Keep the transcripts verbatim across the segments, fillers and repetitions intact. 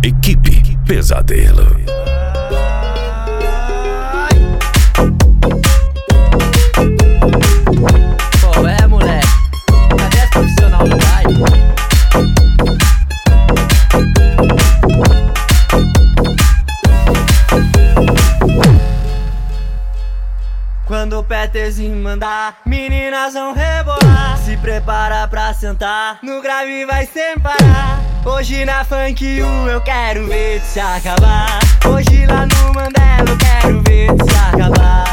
Equipe Pesadelo. Qual é, moleque? Cadê as profissional do baile? Quando o Peterzinho mandar, meninas vão rebolar. Se prepara pra sentar, no grave vai sem parar. Hoje na Funk U eu quero ver tu se acabar. Hoje lá no Mandela eu quero ver tu se acabar.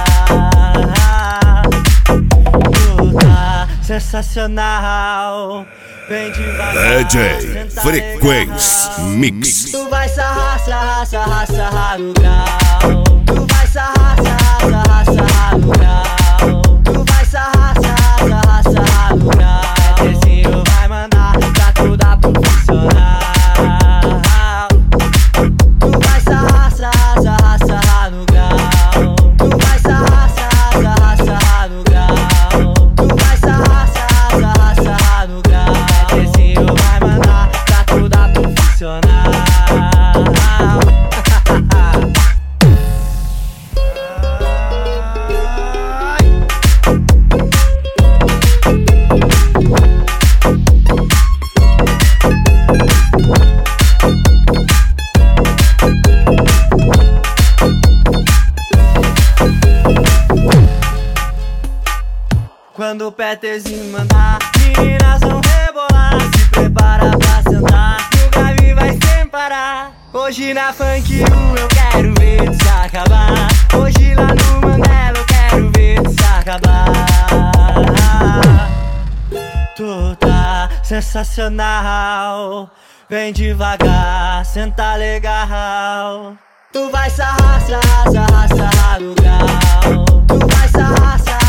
Tu tá sensacional. Vem devagar, D J Frequência Mix. Tu vai sarrar, sarrar, sarrar, sarrar no grau. Tu vai sarrar, sarrar, sarrar, sarrar no grau. Tu vai sarrar, sarrar, sarrar, sarrar no grau. Peterzinho vai mandar pra toda profissional. Tu vai sarrar, sarrar, sarrar, sarrar no grau. Tu vai sarrar, sarrar, sarrar, sarrar no grau. Tu vai sarrar, sarrar, sarrar, sarrar no grau. Peterzinho vai mandar pra toda profissional. Quando o Peterzinho mandar, meninas vão rebolar. Se prepara pra sentar, no grave vai sem parar. Hoje na Funk U eu quero ver tu se acabar. Hoje lá no Mandela eu quero ver tu se acabar. Tu tá sensacional. Vem devagar, senta legal. Tu vai sarrar, sarrar, sarrar, sarrar no grau. Tu vai sarrar, sarrar,